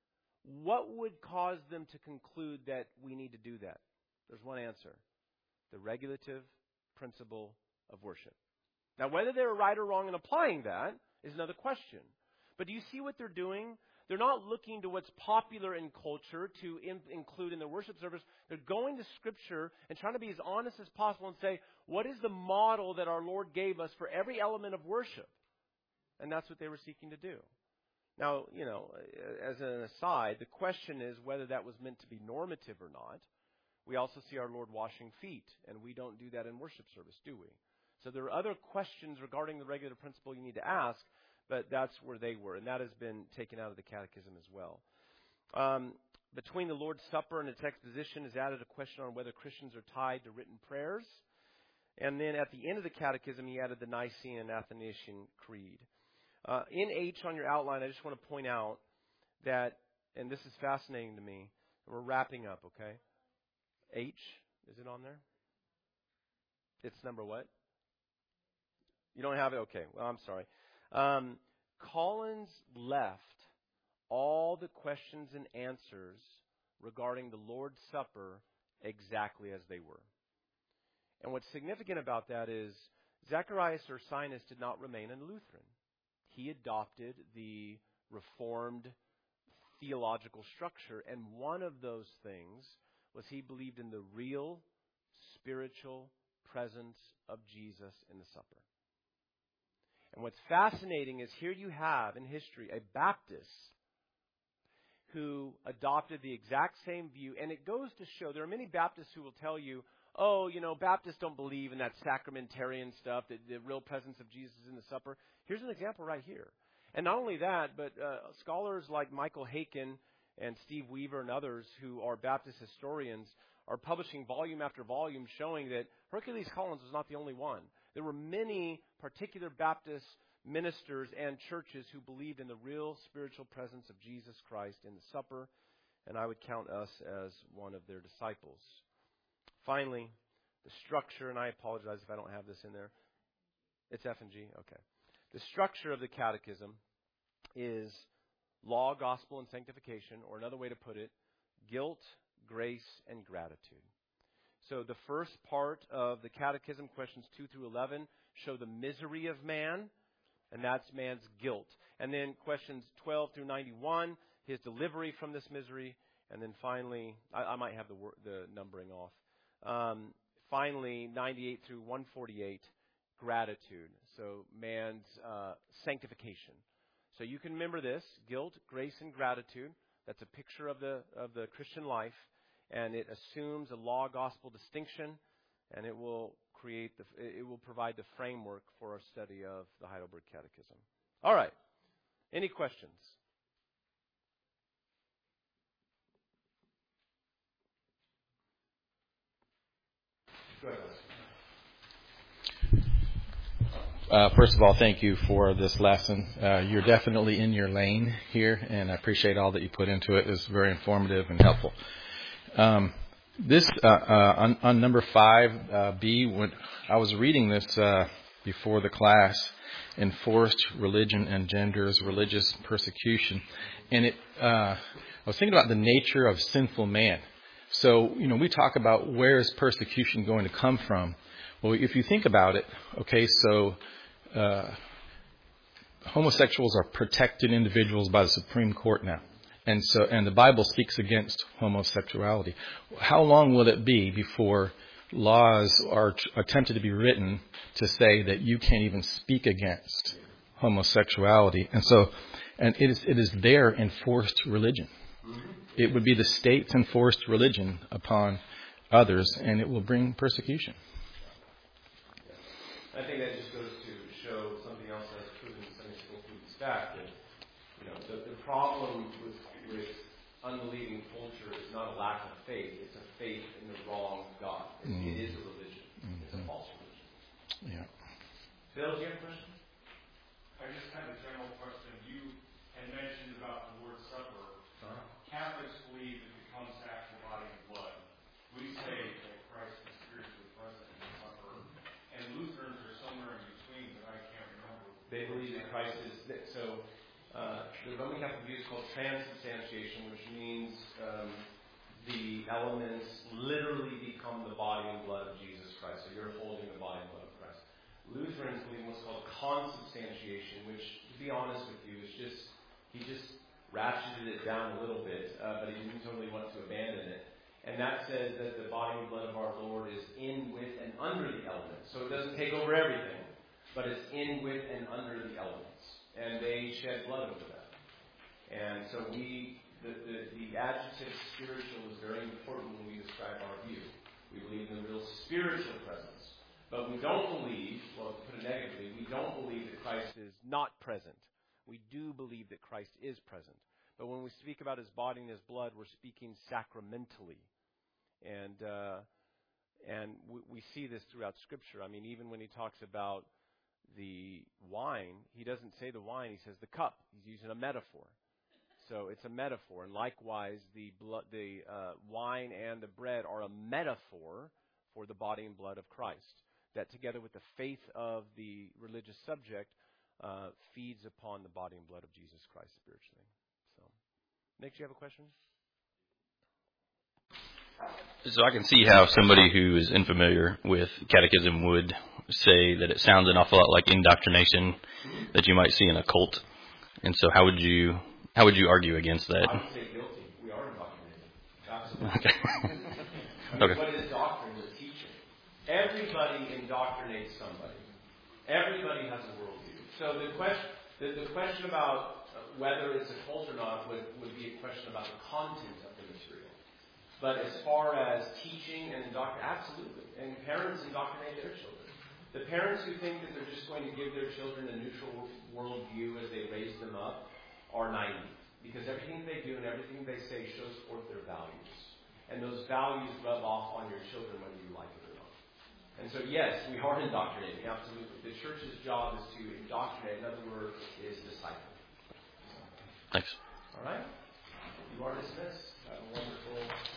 What would cause them to conclude that we need to do that? There's one answer. The regulative principle of worship. Now, whether they're right or wrong in applying that is another question. But do you see what they're doing? They're not looking to what's popular in culture to include in their worship service. They're going to Scripture and trying to be as honest as possible and say, what is the model that our Lord gave us for every element of worship? And that's what they were seeking to do. Now, as an aside, the question is whether that was meant to be normative or not. We also see our Lord washing feet, and we don't do that in worship service, do we? So there are other questions regarding the regulative principle you need to ask, but that's where they were, and that has been taken out of the catechism as well. Between the Lord's Supper and its exposition is added a question on whether Christians are tied to written prayers. And then at the end of the catechism, he added the Nicene and Athanasian Creed. In H on your outline, I just want to point out that, and this is fascinating to me, we're wrapping up, okay? H, is it on there? It's number what? You don't have it? Okay, well, I'm sorry. Collins left all the questions and answers regarding the Lord's Supper exactly as they were. And what's significant about that is Zacharias Ursinus did not remain a Lutheran. He adopted the Reformed theological structure, and one of those things was he believed in the real spiritual presence of Jesus in the supper. And what's fascinating is here you have in history a Baptist who adopted the exact same view. And it goes to show, there are many Baptists who will tell you, Baptists don't believe in that sacramentarian stuff, the real presence of Jesus in the supper. Here's an example right here. And not only that, but scholars like Michael Haken and Steve Weaver and others who are Baptist historians are publishing volume after volume showing that Hercules Collins was not the only one. There were many particular Baptist ministers and churches who believed in the real spiritual presence of Jesus Christ in the supper, and I would count us as one of their disciples. Finally, the structure, and I apologize if I don't have this in there. It's F and G? Okay. The structure of the catechism is law, gospel, and sanctification, or another way to put it, guilt, grace, and gratitude. So the first part of the catechism, questions 2 through 11, show the misery of man, and that's man's guilt. And then questions 12 through 91, his delivery from this misery. And then finally, I might have the numbering off. Finally, 98 through 148, gratitude. So man's sanctification. So you can remember this, guilt, grace, and gratitude. That's a picture of the Christian life. And it assumes a law-gospel distinction, and it will provide the framework for our study of the Heidelberg Catechism. All right. Any questions? Go ahead. First of all, thank you for this lesson. You're definitely in your lane here, and I appreciate all that you put into it. It's very informative and helpful. This on number 5B, when I was reading this before the class, enforced religion engenders religious persecution, and I was thinking about the nature of sinful man. So we talk about where is persecution going to come from. Well, if you think about it, okay, so homosexuals are protected individuals by the Supreme Court now. And the Bible speaks against homosexuality. How long will it be before laws are attempted to be written to say that you can't even speak against homosexuality? And it is their enforced religion. It would be the state's enforced religion upon others, and it will bring persecution. I think that just goes to show something else that's proven in Sunday school students back, that the problem with unbelieving culture is not a lack of faith, it's a faith in the wrong God. It is a religion. It's a false religion. Yeah. Phil, do you have a question? I just had a general question. You had mentioned about the Lord's Supper. Catholics believe it becomes actual body and blood. We say that Christ is spiritually present in the supper. And Lutherans are somewhere in between, but I can't remember. They believe that Christ is... So, the Roman Catholic view is called transubstantiation, which means the elements literally become the body and blood of Jesus Christ. So you're holding the body and blood of Christ. Lutherans believe in what's called consubstantiation, which, to be honest with you, is he just ratcheted it down a little bit, but he didn't totally want to abandon it. And that says that the body and blood of our Lord is in, with, and under the elements. So it doesn't take over everything, but it's in, with, and under the elements. And they shed blood over that. And so the adjective spiritual is very important when we describe our view. We believe in the real spiritual presence. But we don't believe, well, to put it negatively, we don't believe that Christ is not present. We do believe that Christ is present. But when we speak about his body and his blood, we're speaking sacramentally. And we see this throughout Scripture. I mean, even when he talks about the wine, he doesn't say the wine, he says the cup. He's using a metaphor. So it's a metaphor. And likewise, the wine and the bread are a metaphor for the body and blood of Christ, that together with the faith of the religious subject feeds upon the body and blood of Jesus Christ spiritually. So, Nick, do you have a question? So I can see how somebody who is unfamiliar with catechism would say that it sounds an awful lot like indoctrination that you might see in a cult. And so how would you argue against that? I would say guilty. We are indoctrinated. Absolutely. Okay. Okay. What is doctrine? It's teaching. Everybody indoctrinates somebody. Everybody has a worldview. So the question about whether it's a cult or not would be a question about the content of the material. But as far as teaching and indoctrination, absolutely. And parents indoctrinate their children. The parents who think that they're just going to give their children a neutral worldview as they raise them up are naive. Because everything they do and everything they say shows forth their values. And those values rub off on your children whether you like it or not. And so, yes, we are indoctrinating, absolutely. The church's job is to indoctrinate. In other words, is disciple. Thanks. All right? You are dismissed. Have a wonderful